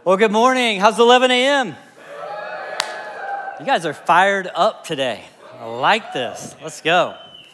Well, good morning. How's 11 a.m.? You guys are fired up today. I like this. Let's go.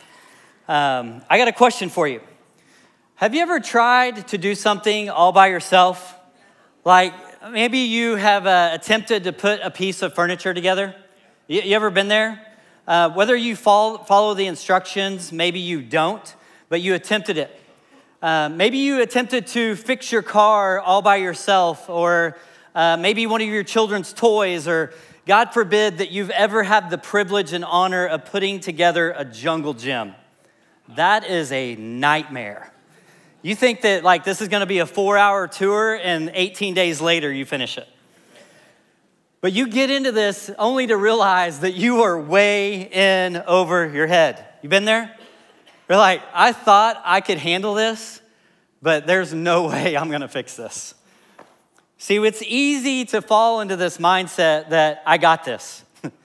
I got a question for you. Have you ever tried to do something all by yourself? Like maybe you have attempted to put a piece of furniture together. You ever been there? Whether you follow the instructions, maybe you don't, but you attempted it. Maybe you attempted to fix your car all by yourself, or maybe one of your children's toys, or God forbid that you've ever had the privilege and honor of putting together a jungle gym. That is a nightmare. You think that like this is gonna be a 4-hour tour and 18 days later you finish it. But you get into this only to realize that you are way in over your head. You been there? You're like, I thought I could handle this, but there's no way I'm gonna fix this. See, it's easy to fall into this mindset that I got this.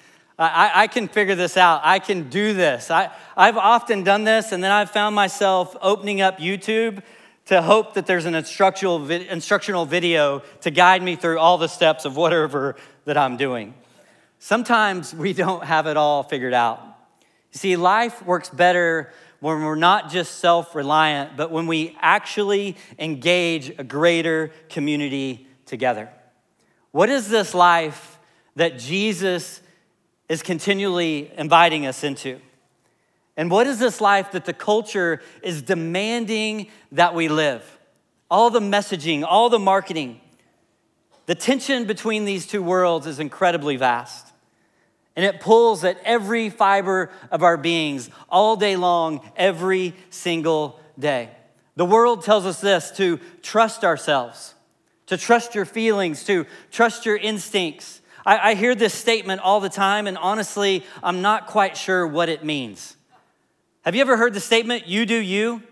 I can figure this out. I can do this. I've often done this, and then I've found myself opening up YouTube to hope that there's an instructional video to guide me through all the steps of whatever that I'm doing. Sometimes we don't have it all figured out. You see, life works better when we're not just self-reliant, but when we actually engage a greater community together. What is this life that Jesus is continually inviting us into? And what is this life that the culture is demanding that we live? All the messaging, all the marketing. The tension between these two worlds is incredibly vast. And it pulls at every fiber of our beings all day long, every single day. The world tells us this, to trust ourselves, to trust your feelings, to trust your instincts. I hear this statement all the time, and honestly, I'm not quite sure what it means. Have you ever heard the statement, you do you?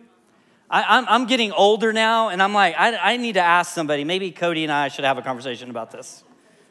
I'm getting older now, and I'm like, I need to ask somebody. Maybe Cody and I should have a conversation about this.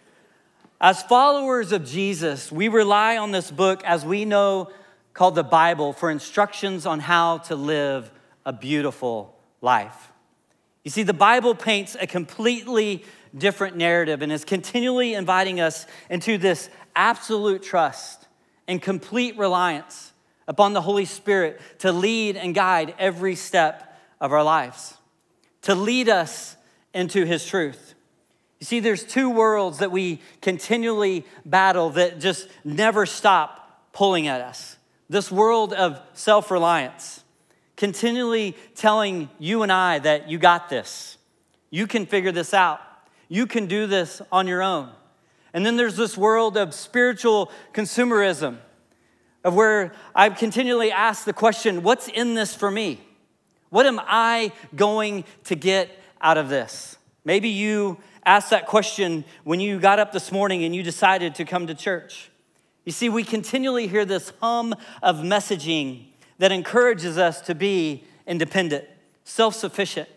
As followers of Jesus, we rely on this book, as we know, called the Bible, for instructions on how to live a beautiful life. You see, the Bible paints a completely different narrative and is continually inviting us into this absolute trust and complete reliance upon the Holy Spirit to lead and guide every step of our lives, to lead us into His truth. You see, there's two worlds that we continually battle that just never stop pulling at us. This world of self-reliance, continually telling you and I that you got this. You can figure this out. You can do this on your own. And then there's this world of spiritual consumerism, of where I continually ask the question, what's in this for me? What am I going to get out of this? Maybe you asked that question when you got up this morning and you decided to come to church. You see, we continually hear this hum of messaging that encourages us to be independent, self-sufficient,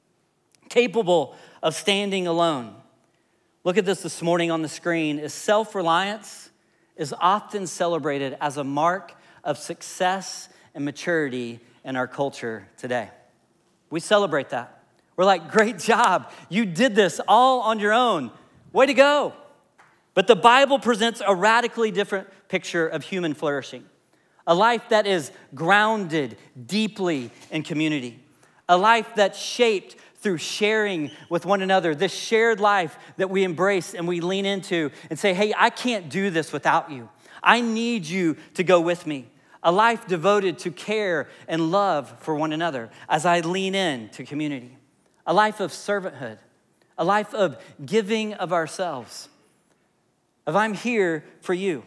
capable of standing alone. Look at this morning on the screen. Is self-reliance is often celebrated as a mark of success and maturity in our culture today. We celebrate that. We're like, great job. You did this all on your own. Way to go. But the Bible presents a radically different picture of human flourishing. A life that is grounded deeply in community. A life that's shaped through sharing with one another. This shared life that we embrace and we lean into and say, hey, I can't do this without you. I need you to go with me. A life devoted to care and love for one another as I lean in to community. A life of servanthood, a life of giving of ourselves, of I'm here for you.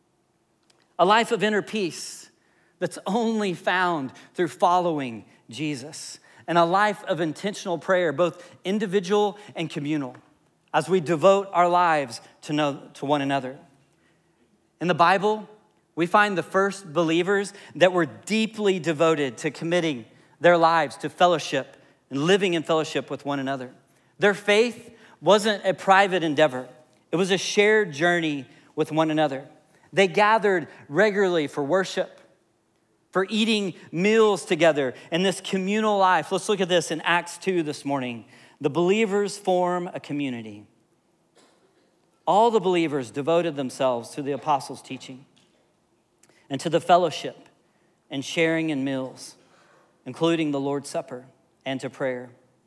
A life of inner peace that's only found through following Jesus. And a life of intentional prayer, both individual and communal, as we devote our lives to one another. In the Bible, we find the first believers that were deeply devoted to committing their lives to fellowship and living in fellowship with one another. Their faith wasn't a private endeavor. It was a shared journey with one another. They gathered regularly for worship, for eating meals together in this communal life. Let's look at this in Acts 2 this morning. The believers form a community all the believers devoted themselves to the apostles' teaching and to the fellowship and sharing in meals, including the Lord's Supper, and to prayer.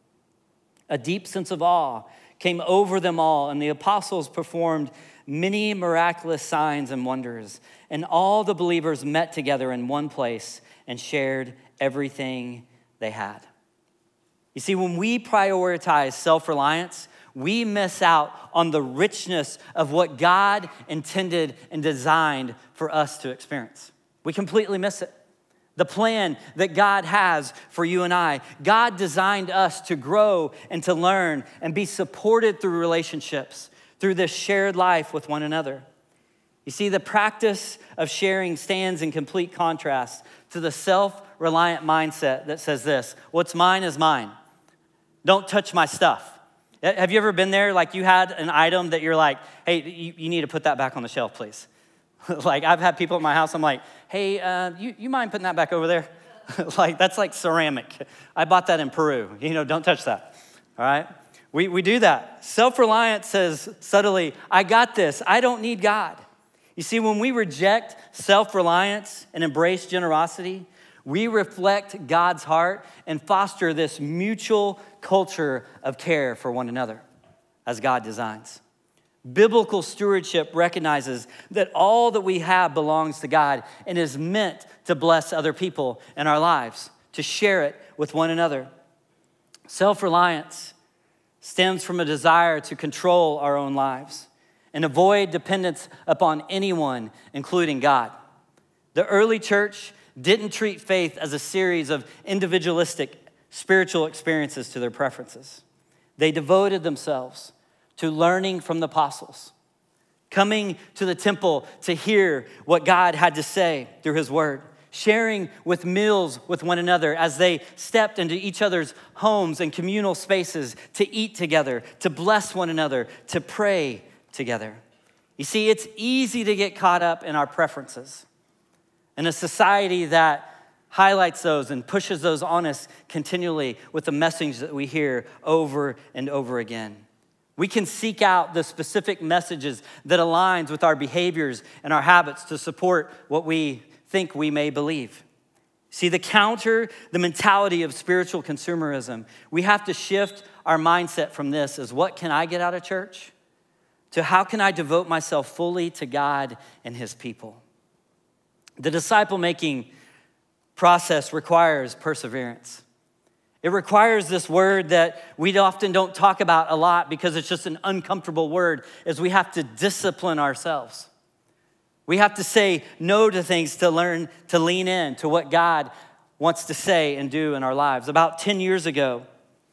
A deep sense of awe came over them all, and the apostles performed many miraculous signs and wonders, and all the believers met together in one place and shared everything they had. You see, when we prioritize self-reliance, we miss out on the richness of what God intended and designed for us to experience. We completely miss it. The plan that God has for you and I. God designed us to grow and to learn and be supported through relationships, through this shared life with one another. You see, the practice of sharing stands in complete contrast to the self-reliant mindset that says this: what's mine is mine. Don't touch my stuff. Have you ever been there? Like you had an item that you're like, hey, you need to put that back on the shelf, please. Like I've had people in my house, I'm like, hey, you mind putting that back over there? Like that's like ceramic. I bought that in Peru. Don't touch that, all right? We do that. Self-reliance says subtly, I got this. I don't need God. You see, when we reject self-reliance and embrace generosity, we reflect God's heart and foster this mutual culture of care for one another as God designs. Biblical stewardship recognizes that all that we have belongs to God and is meant to bless other people in our lives, to share it with one another. Self-reliance stems from a desire to control our own lives and avoid dependence upon anyone, including God. The early church didn't treat faith as a series of individualistic spiritual experiences to their preferences. They devoted themselves to learning from the apostles, coming to the temple to hear what God had to say through his word, sharing with meals with one another as they stepped into each other's homes and communal spaces to eat together, to bless one another, to pray together. You see, it's easy to get caught up in our preferences. In a society that highlights those and pushes those on us continually with the message that we hear over and over again. We can seek out the specific messages that aligns with our behaviors and our habits to support what we think we may believe. See, the mentality of spiritual consumerism, we have to shift our mindset from this as what can I get out of church to how can I devote myself fully to God and his people. The disciple-making process requires perseverance. It requires this word that we often don't talk about a lot because it's just an uncomfortable word, is we have to discipline ourselves. We have to say no to things to learn to lean in to what God wants to say and do in our lives. About 10 years ago,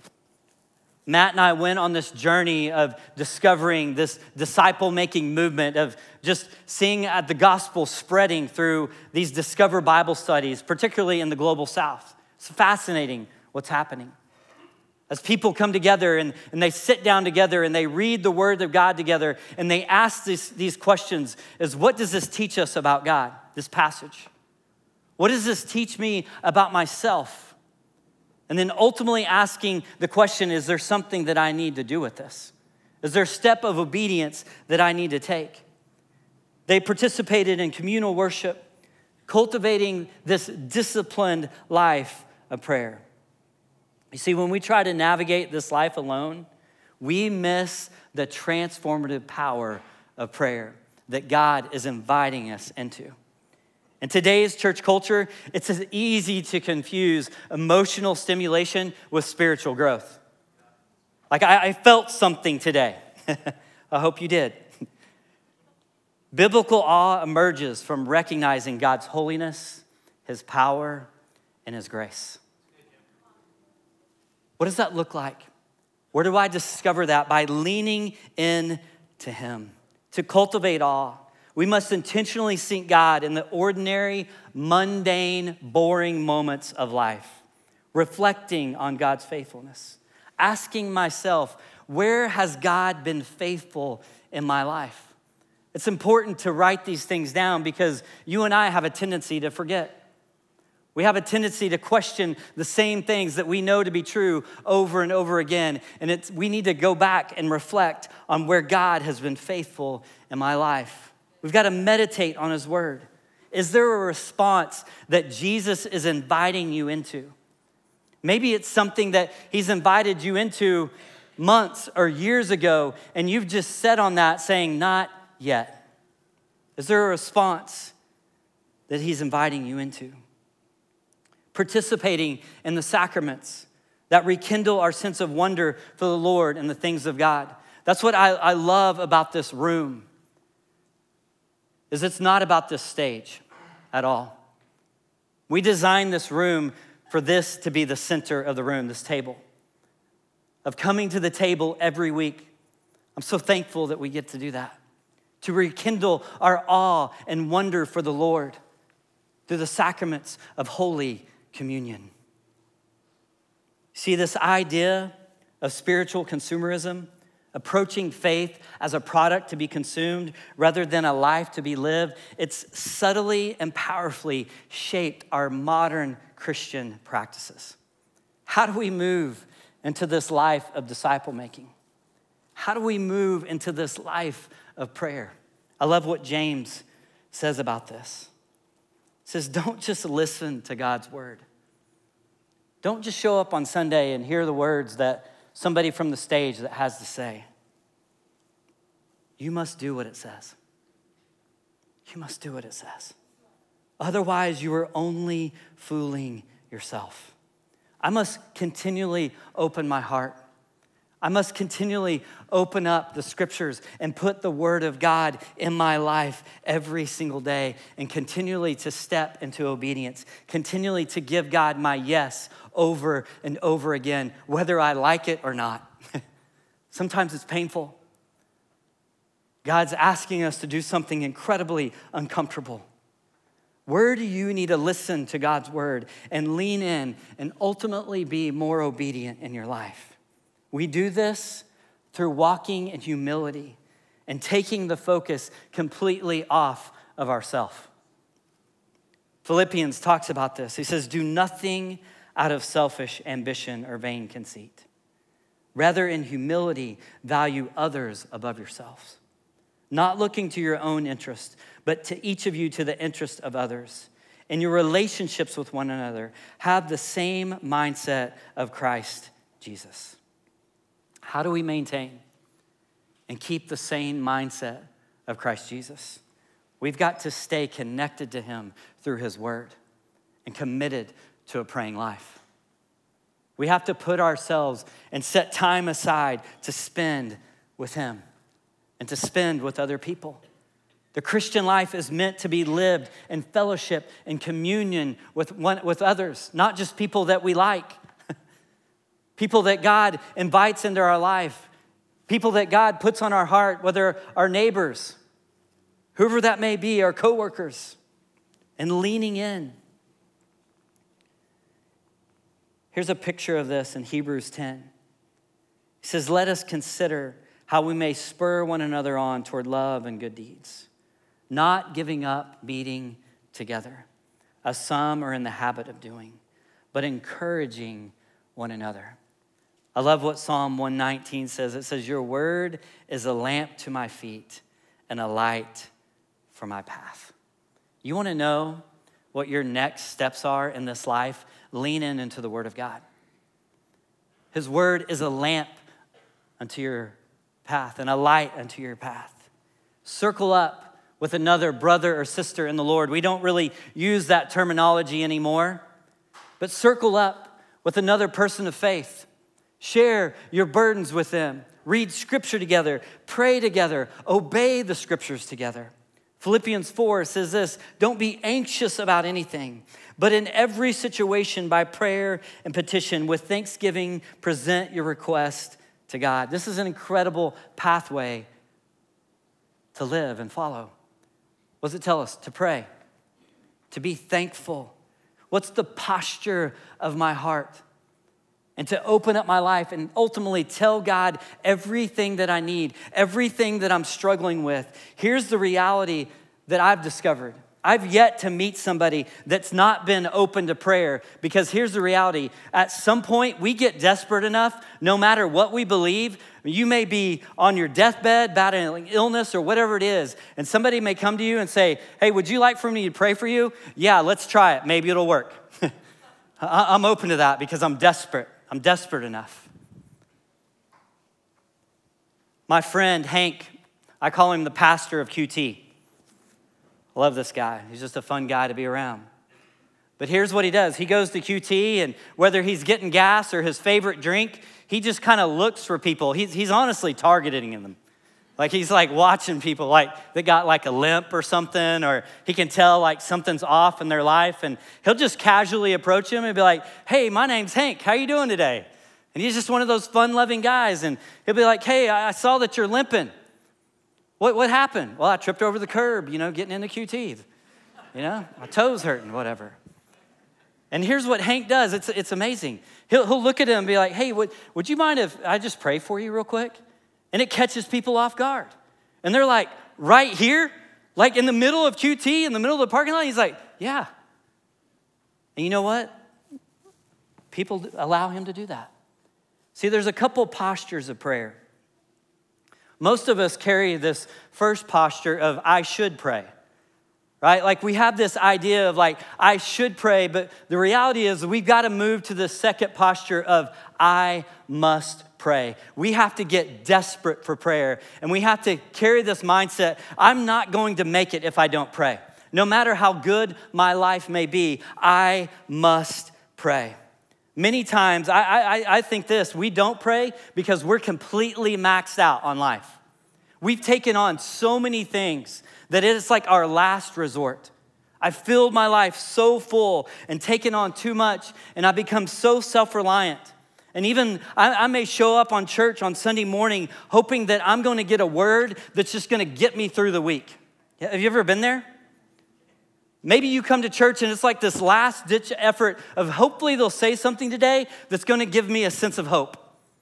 Matt and I went on this journey of discovering this disciple-making movement of just seeing the gospel spreading through these Discover Bible studies, particularly in the global South. It's fascinating what's happening. As people come together and they sit down together and they read the word of God together and they ask these questions is, what does this teach us about God, this passage? What does this teach me about myself? And then ultimately asking the question, is there something that I need to do with this? Is there a step of obedience that I need to take? They participated in communal worship, cultivating this disciplined life of prayer. You see, when we try to navigate this life alone, we miss the transformative power of prayer that God is inviting us into. In today's church culture, it's as easy to confuse emotional stimulation with spiritual growth. Like I felt something today. I hope you did. Biblical awe emerges from recognizing God's holiness, his power, and his grace. What does that look like? Where do I discover that? By leaning in to him. To cultivate awe, we must intentionally seek God in the ordinary, mundane, boring moments of life, reflecting on God's faithfulness, asking myself, where has God been faithful in my life? It's important to write these things down because you and I have a tendency to forget. We have a tendency to question the same things that we know to be true over and over again. And we need to go back and reflect on where God has been faithful in my life. We've got to meditate on his word. Is there a response that Jesus is inviting you into? Maybe it's something that he's invited you into months or years ago, and you've just sat on that saying, not yet. Is there a response that he's inviting you into? Participating in the sacraments that rekindle our sense of wonder for the Lord and the things of God. That's what I love about this room, is it's not about this stage at all. We designed this room for this to be the center of the room, this table, of coming to the table every week. I'm so thankful that we get to do that, to rekindle our awe and wonder for the Lord through the sacraments of Holy Communion. See, this idea of spiritual consumerism, approaching faith as a product to be consumed rather than a life to be lived, it's subtly and powerfully shaped our modern Christian practices. How do we move into this life of disciple making? How do we move into this life of prayer? I love what James says about this. He says, don't just listen to God's word. Don't just show up on Sunday and hear the words that somebody from the stage that has to say. You must do what it says. You must do what it says. Otherwise, you are only fooling yourself. I must continually open my heart. I must continually open up the scriptures and put the word of God in my life every single day and continually to step into obedience, continually to give God my yes over and over again, whether I like it or not. Sometimes it's painful. God's asking us to do something incredibly uncomfortable. Where do you need to listen to God's word and lean in and ultimately be more obedient in your life? We do this through walking in humility and taking the focus completely off of ourselves. Philippians talks about this. He says, do nothing out of selfish ambition or vain conceit. Rather, in humility, value others above yourselves. Not looking to your own interest, but to each of you to the interest of others. In your relationships with one another, have the same mindset of Christ Jesus. How do we maintain and keep the same mindset of Christ Jesus? We've got to stay connected to him through his word and committed to a praying life. We have to put ourselves and set time aside to spend with him and to spend with other people. The Christian life is meant to be lived in fellowship and communion with others, not just people that we like. People that God invites into our life, people that God puts on our heart, whether our neighbors, whoever that may be, our coworkers, and leaning in. Here's a picture of this in Hebrews 10. He says, let us consider how we may spur one another on toward love and good deeds, not giving up meeting together, as some are in the habit of doing, but encouraging one another. I love what Psalm 119 says. It says, your word is a lamp to my feet and a light for my path. You want to know what your next steps are in this life? Lean into the word of God. His word is a lamp unto your path and a light unto your path. Circle up with another brother or sister in the Lord. We don't really use that terminology anymore, but circle up with another person of faith. Share your burdens with them. Read scripture together. Pray together. Obey the scriptures together. Philippians 4 says this, don't be anxious about anything, but in every situation by prayer and petition with thanksgiving, present your request to God. This is an incredible pathway to live and follow. What does it tell us? To pray, to be thankful. What's the posture of my heart? And to open up my life and ultimately tell God everything that I need, everything that I'm struggling with. Here's the reality that I've discovered. I've yet to meet somebody that's not been open to prayer, because here's the reality. At some point, we get desperate enough, no matter what we believe. You may be on your deathbed, battling illness or whatever it is, and somebody may come to you and say, hey, would you like for me to pray for you? Yeah, let's try it. Maybe it'll work. I'm open to that because I'm desperate. I'm desperate enough. My friend Hank, I call him the pastor of QT. I love this guy. He's just a fun guy to be around. But here's what he does. He goes to QT, and whether he's getting gas or his favorite drink, he just kind of looks for people. He's honestly targeting them. Like he's like watching people like that got like a limp or something, or he can tell like something's off in their life, and he'll just casually approach him and be like, hey, my name's Hank. How you doing today? And he's just one of those fun-loving guys, and he'll be like, hey, I saw that you're limping. What happened? Well, I tripped over the curb, getting into QT. My toes hurting, whatever. And here's what Hank does. It's amazing. He'll look at him and be like, hey, would you mind if I just pray for you real quick? And it catches people off guard. And they're like, right here? Like in the middle of QT, in the middle of the parking lot? He's like, yeah. And you know what? People allow him to do that. See, there's a couple postures of prayer. Most of us carry this first posture of I should pray, right? Like we have this idea of like, I should pray, but the reality is we've got to move to the second posture of I must pray. We have to get desperate for prayer, and we have to carry this mindset, I'm not going to make it if I don't pray. No matter how good my life may be, I must pray. Many times, I think this, we don't pray because we're completely maxed out on life. We've taken on so many things that it's like our last resort. I've filled my life so full and taken on too much, and I've become so self-reliant. And even I may show up on church on Sunday morning hoping that I'm going to get a word that's just going to get me through the week. Have you ever been there? Maybe you come to church and it's like this last-ditch effort of hopefully they'll say something today that's going to give me a sense of hope.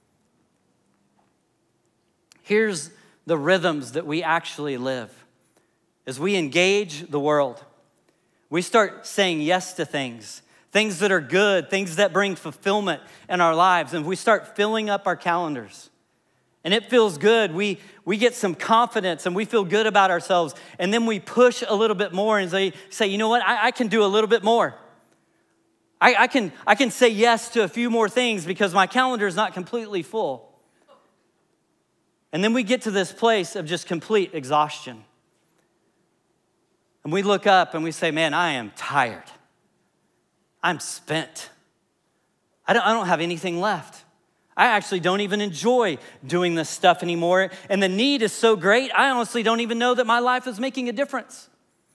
Here's the rhythms that we actually live. As we engage the world, we start saying yes to things that are good, things that bring fulfillment in our lives, and we start filling up our calendars. And it feels good. We get some confidence and we feel good about ourselves. And then we push a little bit more and say, you know what? I can do a little bit more. I can say yes to a few more things because my calendar is not completely full. And then we get to this place of just complete exhaustion. And we look up and we say, man, I am tired. I'm spent. I don't have anything left. I actually don't even enjoy doing this stuff anymore. And the need is so great, I honestly don't even know that my life is making a difference.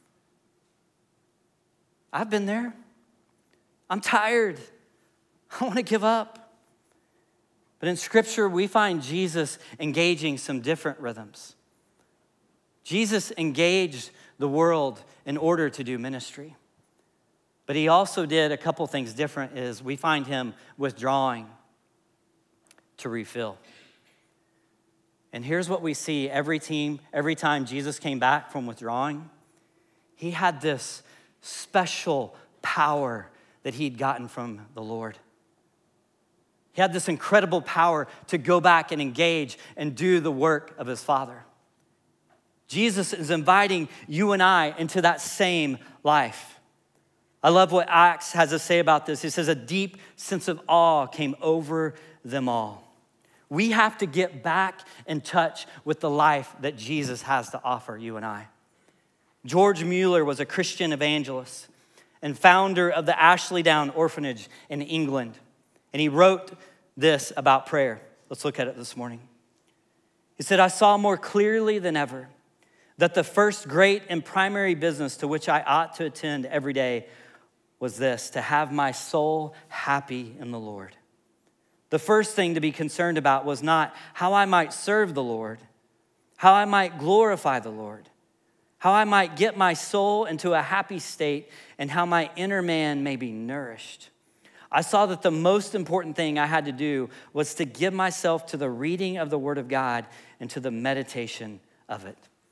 I've been there. I'm tired. I want to give up. But in Scripture, we find Jesus engaging some different rhythms. Jesus engaged the world in order to do ministry. But he also did a couple things different is we find him withdrawing to refill. And here's what we see every time Jesus came back from withdrawing, he had this special power that he'd gotten from the Lord. He had this incredible power to go back and engage and do the work of his Father. Jesus is inviting you and I into that same life. I love what Acts has to say about this. He says, a deep sense of awe came over them all. We have to get back in touch with the life that Jesus has to offer you and I. George Mueller was a Christian evangelist and founder of the Ashley Down Orphanage in England. And he wrote this about prayer. Let's look at it this morning. He said, I saw more clearly than ever that the first great and primary business to which I ought to attend every day was this, to have my soul happy in the Lord. The first thing to be concerned about was not how I might serve the Lord, how I might glorify the Lord, how I might get my soul into a happy state, and how my inner man may be nourished. I saw that the most important thing I had to do was to give myself to the reading of the Word of God and to the meditation of it.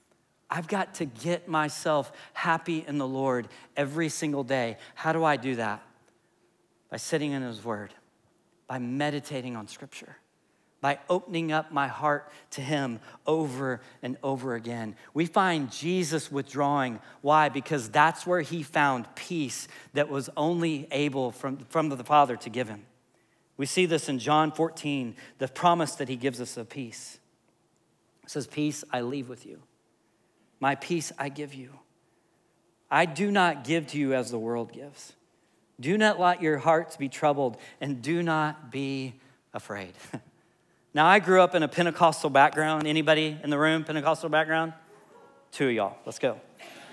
I've got to get myself happy in the Lord every single day. How do I do that? By sitting in his word, by meditating on scripture, by opening up my heart to him over and over again. We find Jesus withdrawing. Why? Because that's where he found peace that was only able from the Father to give him. We see this in John 14, the promise that he gives us of peace. It says, peace I leave with you. My peace I give you. I do not give to you as the world gives. Do not let your hearts be troubled, and do not be afraid. Now, I grew up in a Pentecostal background. Anybody in the room, Pentecostal background? 2 of y'all, let's go.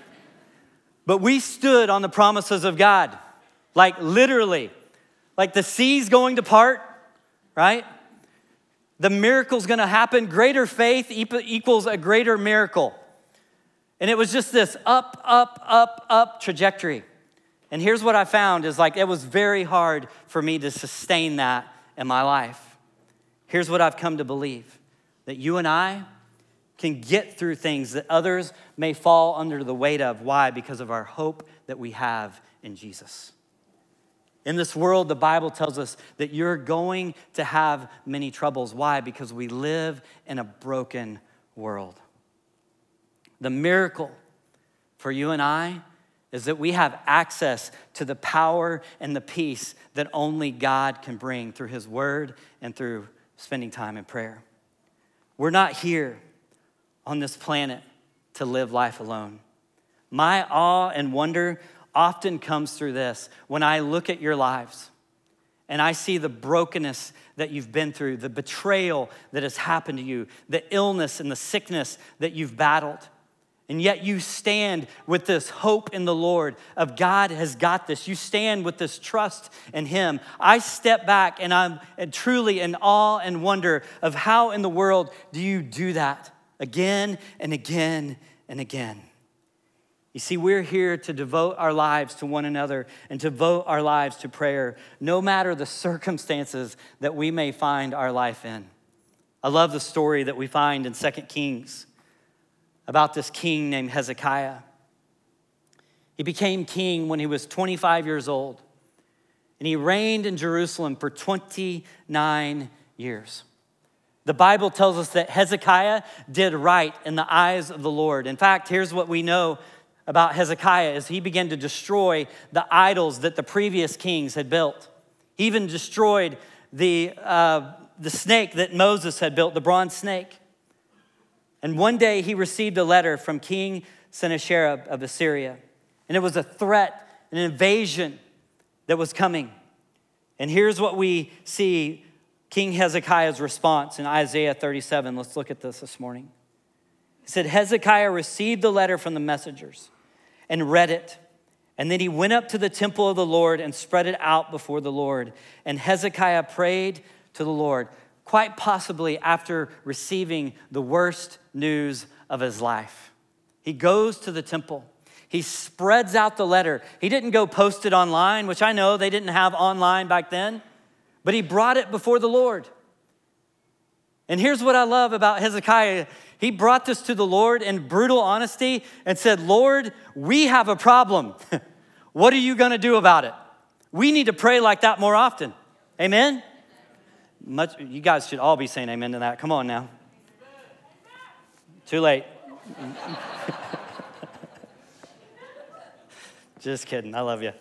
But we stood on the promises of God, like literally, like the sea's going to part, right? The miracle's gonna happen. Greater faith equals a greater miracle. And it was just this up, up, up, up trajectory. And here's what I found is like, it was very hard for me to sustain that in my life. Here's what I've come to believe, that you and I can get through things that others may fall under the weight of. Why? Because of our hope that we have in Jesus. In this world, the Bible tells us that you're going to have many troubles. Why? Because we live in a broken world. The miracle for you and I is that we have access to the power and the peace that only God can bring through his word and through spending time in prayer. We're not here on this planet to live life alone. My awe and wonder often comes through this. When I look at your lives and I see the brokenness that you've been through, the betrayal that has happened to you, the illness and the sickness that you've battled, and yet you stand with this hope in the Lord of God has got this. You stand with this trust in him. I step back and I'm truly in awe and wonder of how in the world do you do that again and again and again. You see, we're here to devote our lives to one another and to devote our lives to prayer, no matter the circumstances that we may find our life in. I love the story that we find in 2 Kings about this king named Hezekiah. He became king when he was 25 years old, and he reigned in Jerusalem for 29 years. The Bible tells us that Hezekiah did right in the eyes of the Lord. In fact, here's what we know about Hezekiah is he began to destroy the idols that the previous kings had built. He even destroyed the snake that Moses had built, the bronze snake. And one day he received a letter from King Sennacherib of Assyria. And it was a threat, an invasion that was coming. And here's what we see King Hezekiah's response in Isaiah 37. Let's look at this morning. It said, Hezekiah received the letter from the messengers and read it. And then he went up to the temple of the Lord and spread it out before the Lord. And Hezekiah prayed to the Lord, quite possibly after receiving the worst news of his life. He goes to the temple. He spreads out the letter. He didn't go post it online, which I know they didn't have online back then, but he brought it before the Lord. And here's what I love about Hezekiah. He brought this to the Lord in brutal honesty and said, Lord, we have a problem. What are you going to do about it? We need to pray like that more often. Amen? You guys should all be saying amen to that. Come on now. Too late. Just kidding. I love you.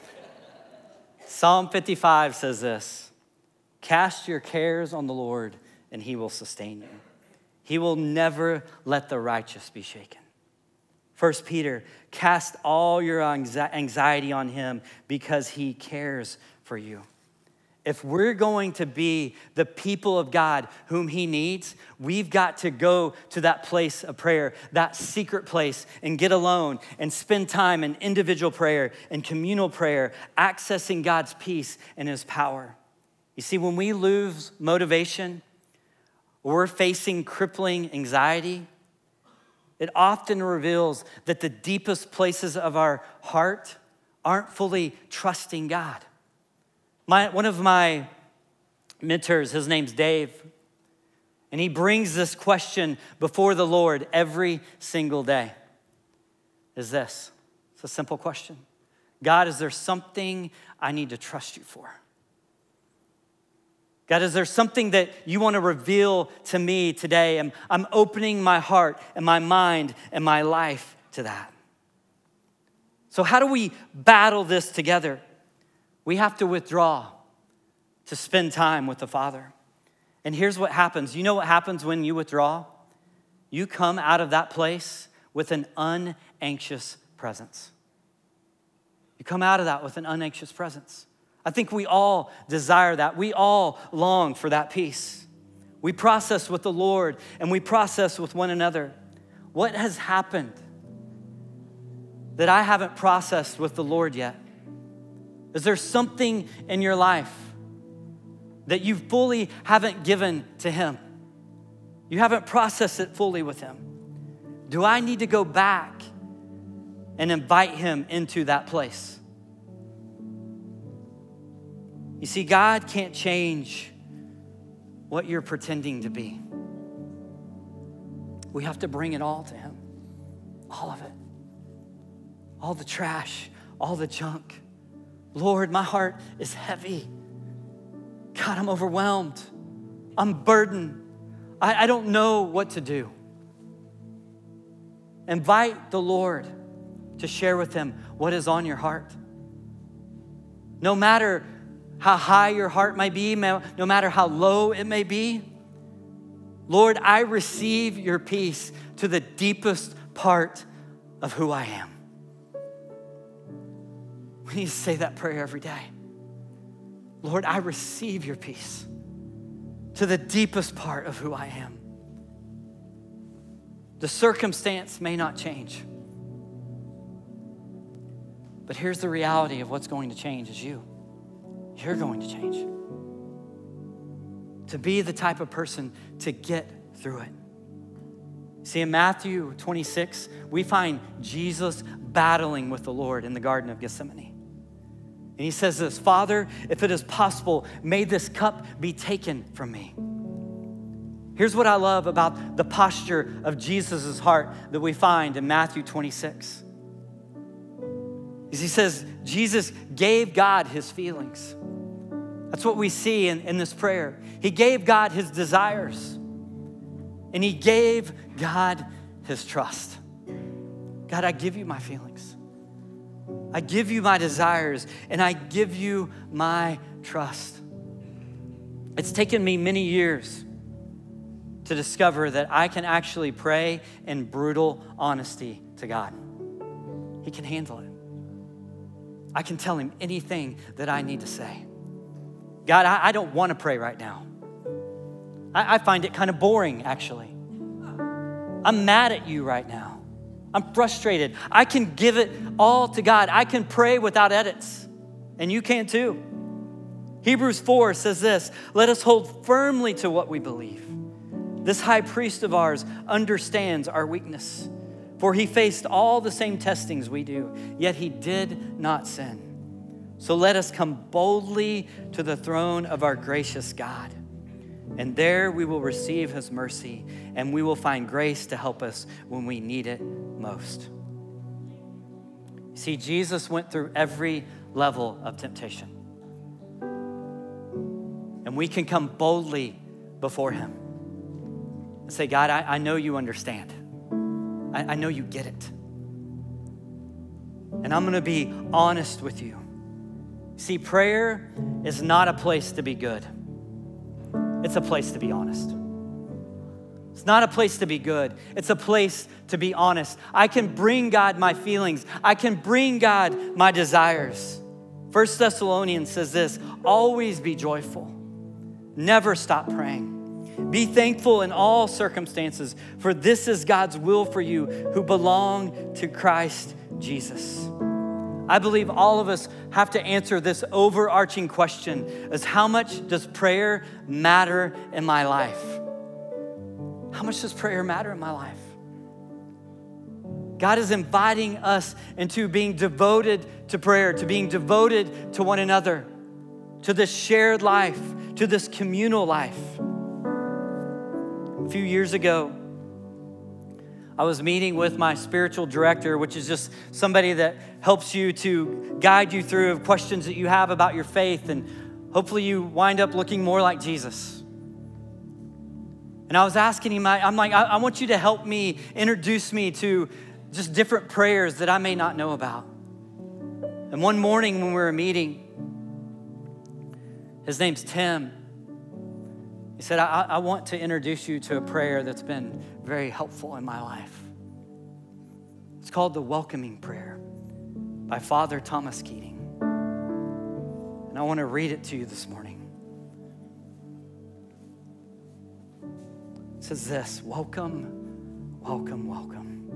Psalm 55 says this, cast your cares on the Lord and he will sustain you. He will never let the righteous be shaken. 1 Peter, cast all your anxiety on him because he cares for you. If we're going to be the people of God whom he needs, we've got to go to that place of prayer, that secret place, and get alone and spend time in individual prayer and communal prayer, accessing God's peace and his power. You see, when we lose motivation or we're facing crippling anxiety, it often reveals that the deepest places of our heart aren't fully trusting God. One of my mentors, his name's Dave, And he brings this question before the Lord every single day. Is this? It's a simple question. God, is there something I need to trust you for? God, is there something that you want to reveal to me today? I'm opening my heart and my mind and my life to that. So how do we battle this together? We have to withdraw to spend time with the Father. And here's what happens. You know what happens when you withdraw? You come out of that place with an unanxious presence. You come out of that with an unanxious presence. I think we all desire that. We all long for that peace. We process with the Lord and we process with one another. What has happened that I haven't processed with the Lord yet? Is there something in your life that you fully haven't given to Him? You haven't processed it fully with Him. Do I need to go back and invite Him into that place? You see, God can't change what you're pretending to be. We have to bring it all to Him. All of it. All the trash, all the junk. Lord, my heart is heavy. God, I'm overwhelmed. I'm burdened. I don't know what to do. Invite the Lord to share with Him what is on your heart. No matter how high your heart might be, no matter how low it may be, Lord, I receive your peace to the deepest part of who I am. We need to say that prayer every day. Lord, I receive your peace to the deepest part of who I am. The circumstance may not change, but here's the reality of what's going to change is you. You're going to change. To be the type of person to get through it. See, in Matthew 26, we find Jesus battling with the Lord in the Garden of Gethsemane. And he says this, Father, if it is possible, may this cup be taken from me. Here's what I love about the posture of Jesus' heart that we find in Matthew 26. He says, Jesus gave God his feelings. That's what we see in this prayer. He gave God his desires. And he gave God his trust. God, I give you my feelings. I give you my desires, and I give you my trust. It's taken me many years to discover that I can actually pray in brutal honesty to God. He can handle it. I can tell him anything that I need to say. God, I don't want to pray right now. I find it kind of boring, actually. I'm mad at you right now. I'm frustrated. I can give it all to God. I can pray without edits, and you can too. Hebrews 4 says this, let us hold firmly to what we believe. This high priest of ours understands our weakness, for he faced all the same testings we do, yet he did not sin. So let us come boldly to the throne of our gracious God, and there we will receive his mercy, and we will find grace to help us when we need it most. See, Jesus went through every level of temptation. And we can come boldly before him and say, God, I know you understand. I know you get it. And I'm gonna be honest with you. See, prayer is not a place to be good. It's a place to be honest. It's not a place to be good. It's a place to be honest. I can bring God my feelings. I can bring God my desires. 1 Thessalonians says this, always be joyful. Never stop praying. Be thankful in all circumstances, for this is God's will for you who belong to Christ Jesus. I believe all of us have to answer this overarching question is how much does prayer matter in my life? How much does prayer matter in my life? God is inviting us into being devoted to prayer, to being devoted to one another, to this shared life, to this communal life. A few years ago, I was meeting with my spiritual director, which is just somebody that helps you to guide you through questions that you have about your faith, and hopefully you wind up looking more like Jesus. And I was asking him, I'm like, I want you to help me, introduce me to just different prayers that I may not know about. And one morning when we were meeting, his name's Tim. He said, I want to introduce you to a prayer that's been very helpful in my life. It's called the Welcoming Prayer by Father Thomas Keating. And I want to read it to you this morning. It says this: welcome, welcome, welcome.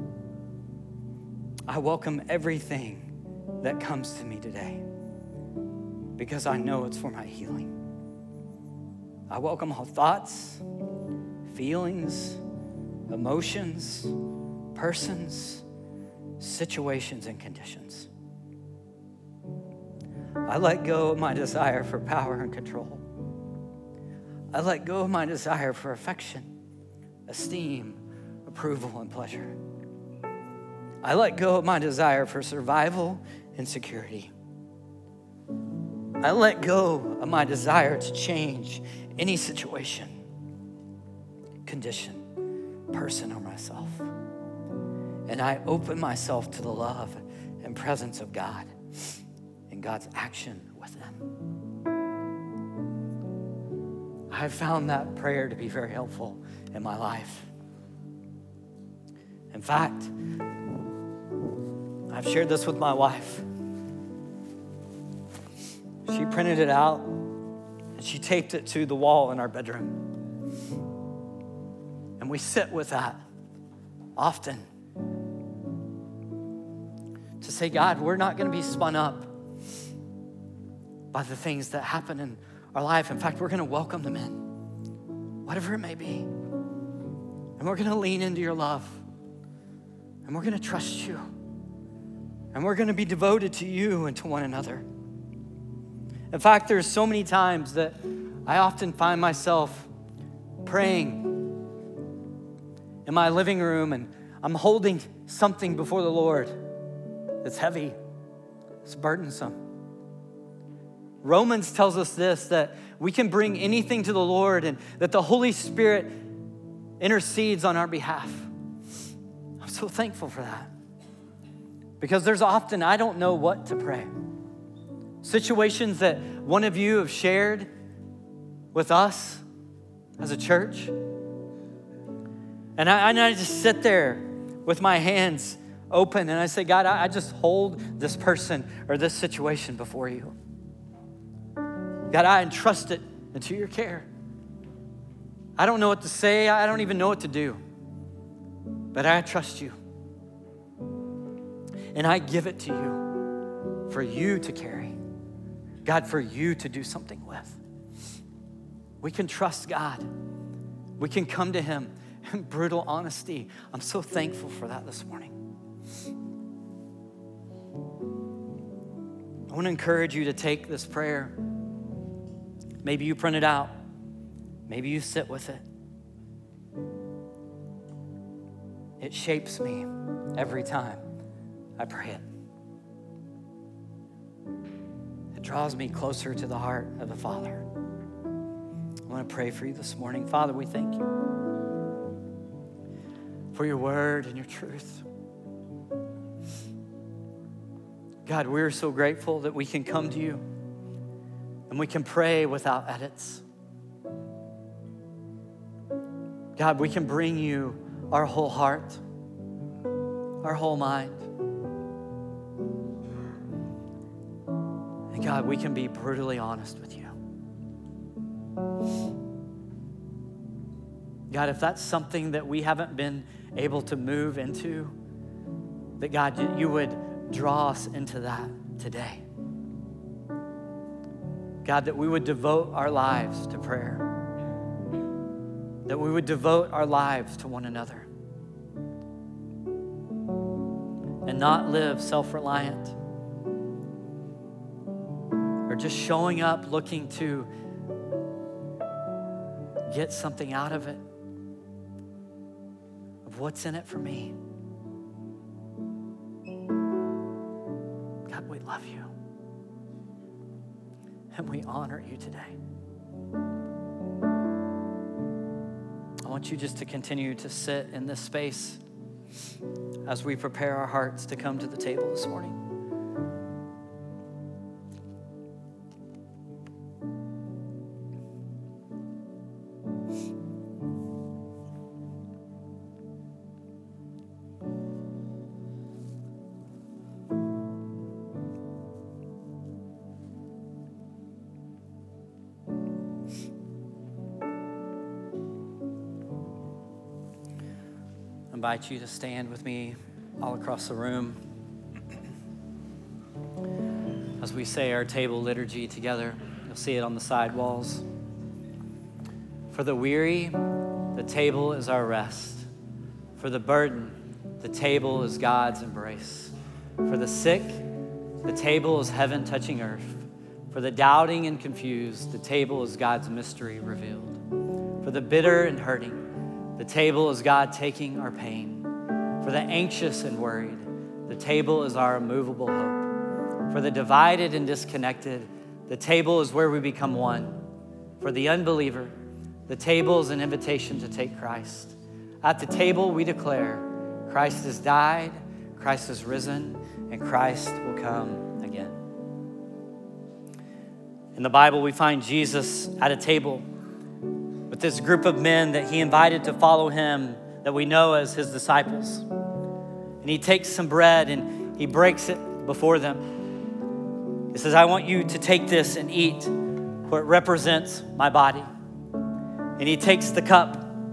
I welcome everything that comes to me today because I know it's for my healing. I welcome all thoughts, feelings, emotions, persons, situations, and conditions. I let go of my desire for power and control. I let go of my desire for affection, esteem, approval, and pleasure. I let go of my desire for survival and security. I let go of my desire to change any situation, condition, person, or myself. And I open myself to the love and presence of God and God's action within. I've found that prayer to be very helpful in my life. In fact, I've shared this with my wife. She printed it out and she taped it to the wall in our bedroom. And we sit with that often to say, God, we're not going to be spun up by the things that happen in our life. In fact, we're going to welcome them in, whatever it may be. And we're going to lean into your love. And we're going to trust you. And we're going to be devoted to you and to one another. In fact, there's so many times that I often find myself praying in my living room and I'm holding something before the Lord that's heavy, it's burdensome. Romans tells us this, that we can bring anything to the Lord and that the Holy Spirit intercedes on our behalf. I'm so thankful for that. Because there's often I don't know what to pray. Situations that one of you have shared with us as a church. And I just sit there with my hands open and I say, God, I just hold this person or this situation before you. God, I entrust it into your care. I don't know what to say. I don't even know what to do. But I trust you. And I give it to you for you to carry. God, for you to do something with. We can trust God. We can come to him in brutal honesty. I'm so thankful for that this morning. I want to encourage you to take this prayer. Maybe you print it out. Maybe you sit with it. It shapes me every time I pray it. It draws me closer to the heart of the Father. I want to pray for you this morning. Father, we thank you for your word and your truth. God, we're so grateful that we can come to you and we can pray without edits. God, we can bring you our whole heart, our whole mind. And God, we can be brutally honest with you. God, if that's something that we haven't been able to move into, that God, you would draw us into that today. God, that we would devote our lives to prayer. That we would devote our lives to one another. And not live self-reliant. Or just showing up looking to get something out of it. of what's in it for me. God, we love you. And we honor you today. I want you just to continue to sit in this space as we prepare our hearts to come to the table this morning. I invite you to stand with me all across the room as we say our table liturgy together. You'll see it on the side walls. For the weary, the table is our rest. For the burden, the table is God's embrace. For the sick, the table is heaven touching earth. For the doubting and confused, the table is God's mystery revealed. For the bitter and hurting, the table is God taking our pain. For the anxious and worried, the table is our immovable hope. For the divided and disconnected, the table is where we become one. For the unbeliever, the table is an invitation to take Christ. At the table, we declare Christ has died, Christ has risen, and Christ will come again. In the Bible, we find Jesus at a table with this group of men that he invited to follow him, that we know as his disciples. And he takes some bread and he breaks it before them. He says, I want you to take this and eat, for it represents my body. And he takes the cup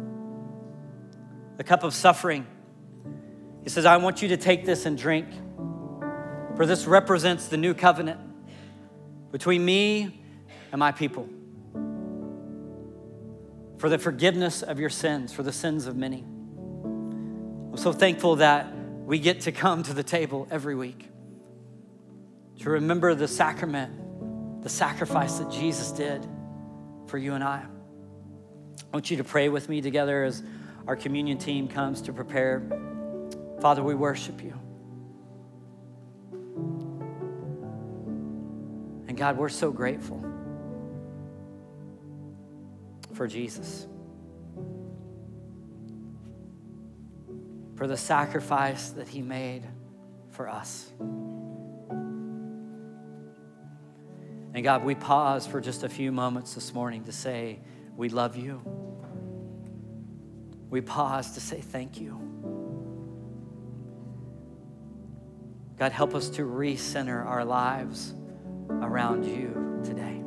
of suffering. He says, I want you to take this and drink, for this represents the new covenant between me and my people, for the forgiveness of your sins, for the sins of many. I'm so thankful that we get to come to the table every week to remember the sacrament, the sacrifice that Jesus did for you and I. I want you to pray with me together as our communion team comes to prepare. Father, we worship you. And God, we're so grateful for Jesus, for the sacrifice that he made for us. And God, we pause for just a few moments this morning to say, we love you. We pause to say thank you. God, help us to recenter our lives around you today.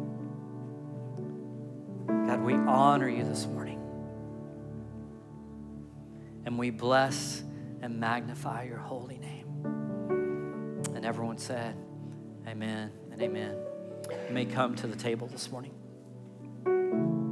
God, we honor you this morning. And we bless and magnify your holy name. And everyone said, amen and amen. You may come to the table this morning.